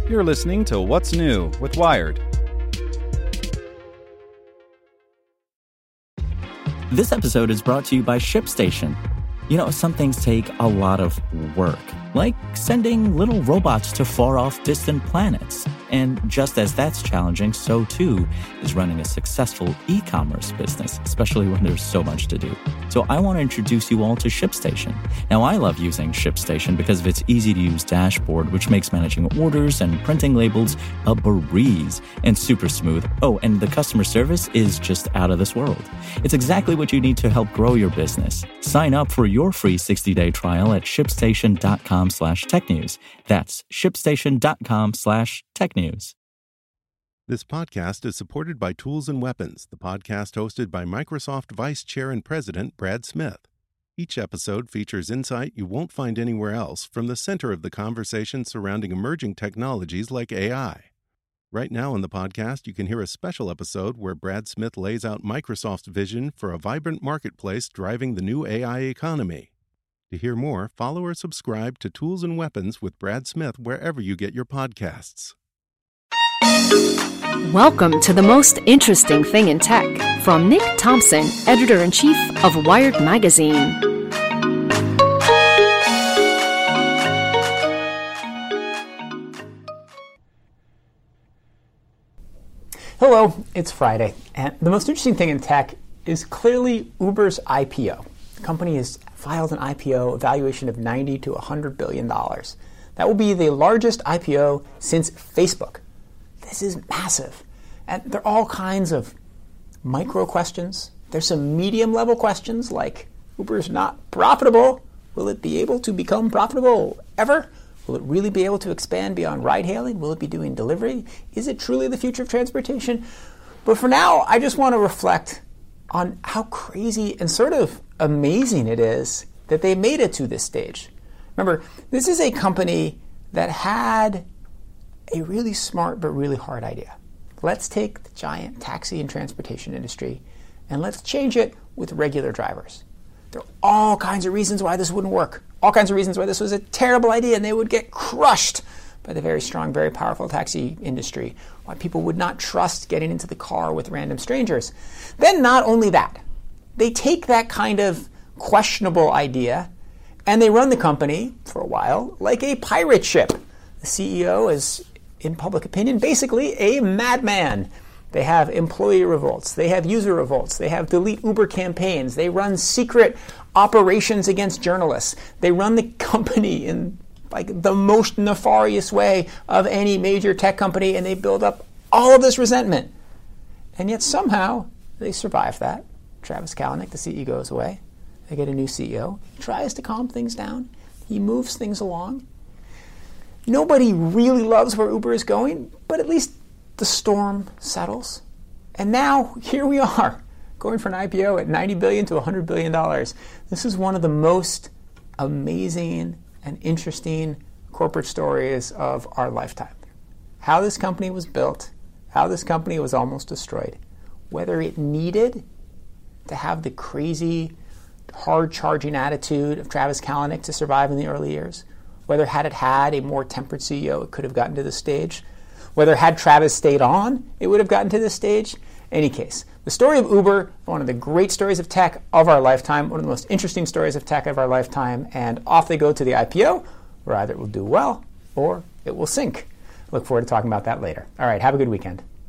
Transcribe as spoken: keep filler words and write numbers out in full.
You're listening to What's New with Wired. This episode is brought to you by ShipStation. You know, some things take a lot of work, like sending little robots to far-off distant planets. And just as that's challenging, so too is running a successful e-commerce business, especially when there's so much to do. So I want to introduce you all to ShipStation. Now, I love using ShipStation because of its easy-to-use dashboard, which makes managing orders and printing labels a breeze and super smooth. Oh, and the customer service is just out of this world. It's exactly what you need to help grow your business. Sign up for your free sixty-day trial at shipstation.com slash technews. That's shipstation.com slash technews. This podcast is supported by Tools and Weapons, the podcast hosted by Microsoft Vice Chair and President Brad Smith. Each episode features insight you won't find anywhere else from the center of the conversation surrounding emerging technologies like A I. Right now in the podcast, you can hear a special episode where Brad Smith lays out Microsoft's vision for a vibrant marketplace driving the new A I economy. To hear more, follow or subscribe to Tools and Weapons with Brad Smith wherever you get your podcasts. Welcome to the most interesting thing in tech from Nick Thompson, editor-in-chief of Wired Magazine. Hello, it's Friday, and the most interesting thing in tech is clearly Uber's I P O. The company has filed an I P O, a valuation of ninety to one hundred billion dollars. That will be the largest I P O since Facebook. This is massive. And there are all kinds of micro questions. There's some medium level questions like, Uber's not profitable. Will it be able to become profitable ever? Will it really be able to expand beyond ride hailing? Will it be doing delivery? Is it truly the future of transportation? But for now, I just want to reflect on how crazy and sort of amazing it is that they made it to this stage. Remember, this is a company that had a really smart but really hard idea. Let's take the giant taxi and transportation industry and let's change it with regular drivers. There are all kinds of reasons why this wouldn't work. All kinds of reasons why this was a terrible idea and they would get crushed by the very strong, very powerful taxi industry. Why people would not trust getting into the car with random strangers. Then not only that, they take that kind of questionable idea and they run the company for a while like a pirate ship. The C E O is, in public opinion, basically a madman. They have employee revolts. They have user revolts. They have delete Uber campaigns. They run secret operations against journalists. They run the company in like the most nefarious way of any major tech company, and they build up all of this resentment. And yet somehow they survive that. Travis Kalanick, the C E O, goes away. They get a new C E O. He tries to calm things down. He moves things along. Nobody really loves where Uber is going, but at least the storm settles. And now, here we are, going for an I P O at ninety billion dollars to one hundred billion dollars. This is one of the most amazing and interesting corporate stories of our lifetime. How this company was built, how this company was almost destroyed, whether it needed to have the crazy, hard-charging attitude of Travis Kalanick to survive in the early years, whether had it had a more tempered C E O, it could have gotten to this stage. Whether had Travis stayed on, it would have gotten to this stage. Any case, the story of Uber, one of the great stories of tech of our lifetime, one of the most interesting stories of tech of our lifetime, and off they go to the I P O, where either it will do well or it will sink. Look forward to talking about that later. All right, have a good weekend.